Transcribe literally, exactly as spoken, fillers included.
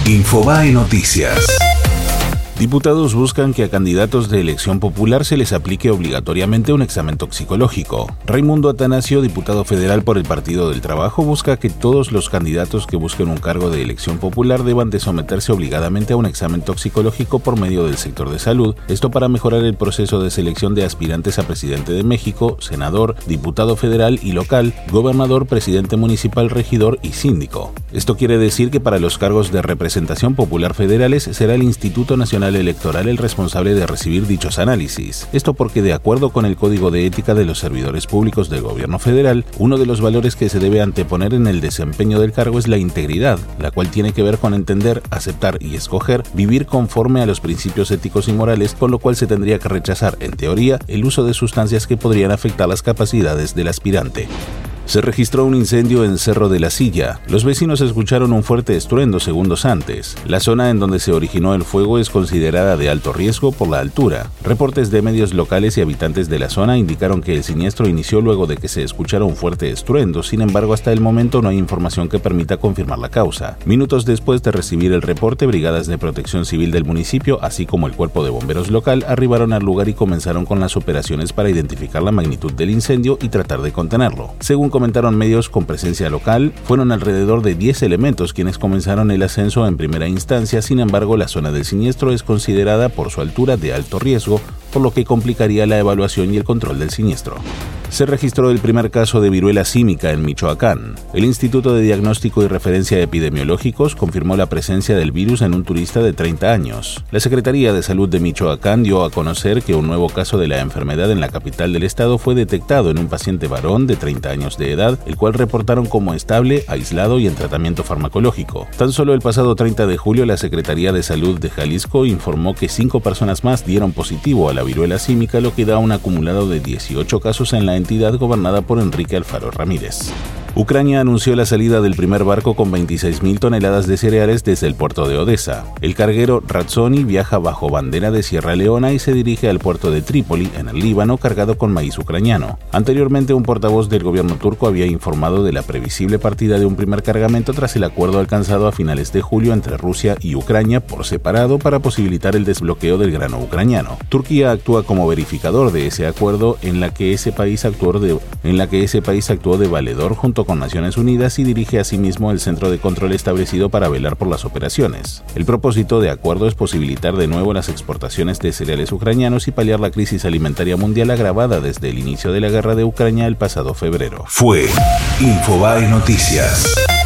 Infobae Noticias. Diputados buscan que a candidatos de elección popular se les aplique obligatoriamente un examen toxicológico. Raimundo Atanasio, diputado federal por el Partido del Trabajo, busca que todos los candidatos que busquen un cargo de elección popular deban de someterse obligadamente a un examen toxicológico por medio del sector de salud, esto para mejorar el proceso de selección de aspirantes a presidente de México, senador, diputado federal y local, gobernador, presidente municipal, regidor y síndico. Esto quiere decir que para los cargos de representación popular federales será el Instituto Nacional Electoral el responsable de recibir dichos análisis. Esto porque, de acuerdo con el Código de Ética de los Servidores Públicos del Gobierno Federal, uno de los valores que se debe anteponer en el desempeño del cargo es la integridad, la cual tiene que ver con entender, aceptar y escoger vivir conforme a los principios éticos y morales, con lo cual se tendría que rechazar, en teoría, el uso de sustancias que podrían afectar las capacidades del aspirante. Se registró un incendio en Cerro de la Silla. Los vecinos escucharon un fuerte estruendo segundos antes. La zona en donde se originó el fuego es considerada de alto riesgo por la altura. Reportes de medios locales y habitantes de la zona indicaron que el siniestro inició luego de que se escuchara un fuerte estruendo. Sin embargo, hasta el momento no hay información que permita confirmar la causa. Minutos después de recibir el reporte, brigadas de protección civil del municipio, así como el cuerpo de bomberos local, arribaron al lugar y comenzaron con las operaciones para identificar la magnitud del incendio y tratar de contenerlo. Según comentaron medios con presencia local, fueron alrededor de diez elementos quienes comenzaron el ascenso en primera instancia. Sin embargo, la zona del siniestro es considerada por su altura de alto riesgo, por lo que complicaría la evaluación y el control del siniestro. Se registró el primer caso de viruela símica en Michoacán. El Instituto de Diagnóstico y Referencia Epidemiológicos confirmó la presencia del virus en un turista de treinta años. La Secretaría de Salud de Michoacán dio a conocer que un nuevo caso de la enfermedad en la capital del estado fue detectado en un paciente varón de treinta años de edad, el cual reportaron como estable, aislado y en tratamiento farmacológico. Tan solo el pasado treinta de julio, la Secretaría de Salud de Jalisco informó que cinco personas más dieron positivo a la viruela símica, lo que da un acumulado de dieciocho casos en la entidad gobernada por Enrique Alfaro Ramírez. Ucrania anunció la salida del primer barco con veintiséis mil toneladas de cereales desde el puerto de Odessa. El carguero Razzoni viaja bajo bandera de Sierra Leona y se dirige al puerto de Trípoli, en el Líbano, cargado con maíz ucraniano. Anteriormente, un portavoz del gobierno turco había informado de la previsible partida de un primer cargamento tras el acuerdo alcanzado a finales de julio entre Rusia y Ucrania por separado para posibilitar el desbloqueo del grano ucraniano. Turquía actúa como verificador de ese acuerdo, en la que ese país actuó de, en la que ese país actuó de valedor junto con Naciones Unidas y dirige asimismo el centro de control establecido para velar por las operaciones. El propósito de acuerdo es posibilitar de nuevo las exportaciones de cereales ucranianos y paliar la crisis alimentaria mundial agravada desde el inicio de la guerra de Ucrania el pasado febrero. Fue Infobae Noticias.